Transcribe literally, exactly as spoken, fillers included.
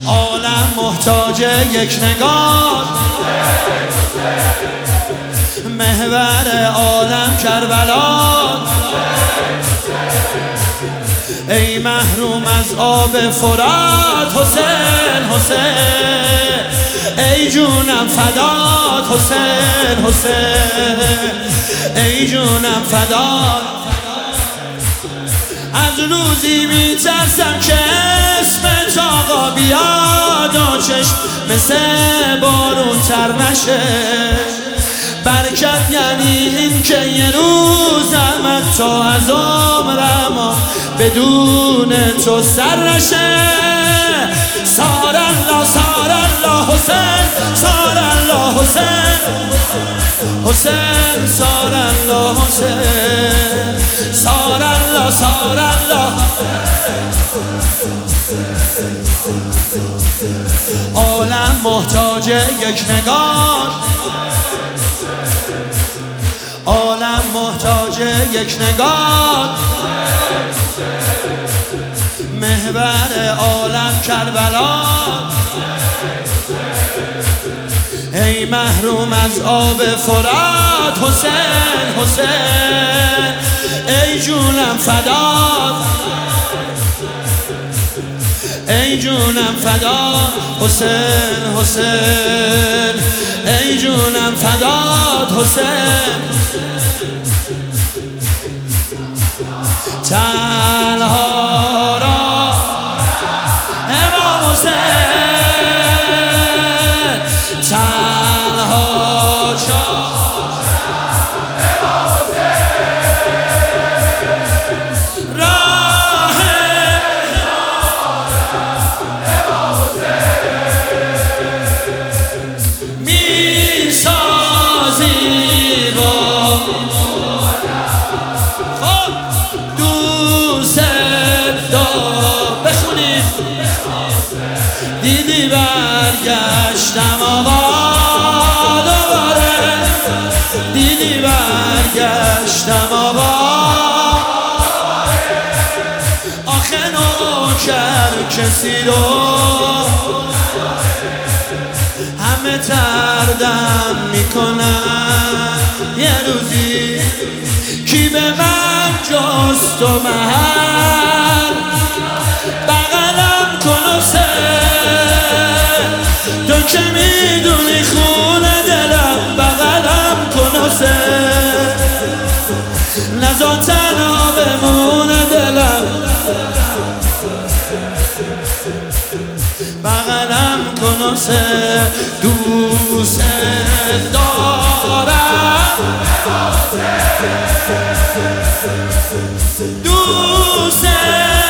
عالم محتاج یک نگاه، محور عالم کربلا. ای محروم از آب فرات حسین حسین، ای جونم فدات حسین حسین، ای جونم فدات. از روزی میترسم که اسمت آقا بیاد و چشم مثل بارون تر نشه. برکت یعنی این که یه روز احمد تا از عمرم بدون تو سر نشه. سار الله سار الله حسین، سار الله حسین حسین، سار الله حسین، سار الله سار الله. عالم محتاج یک نگاه، عالم محتاج یک نگاه، محور عالم کربلا. ای محروم از آب فرات حسین حسین، ای جونم فدات، ای جونم فدا حسین حسین، ای جونم فدات حسین. تنها را امام حسین، تنها شاه امام حسین، راه امام حسین می سازی با خب دوست دار. بخونید دیدی برگشتم آقا دوباره، دیدی برگشتم آقا. آخه نوکر کسی رو همه تردم میکنن. یه روزی کی به من جز تو محل بغلم کن حسین. تو که میدونی خون دلم بغلم کن حسین. نزا تنها بمون دلم بغلم کن حسین. دوست دارم دوست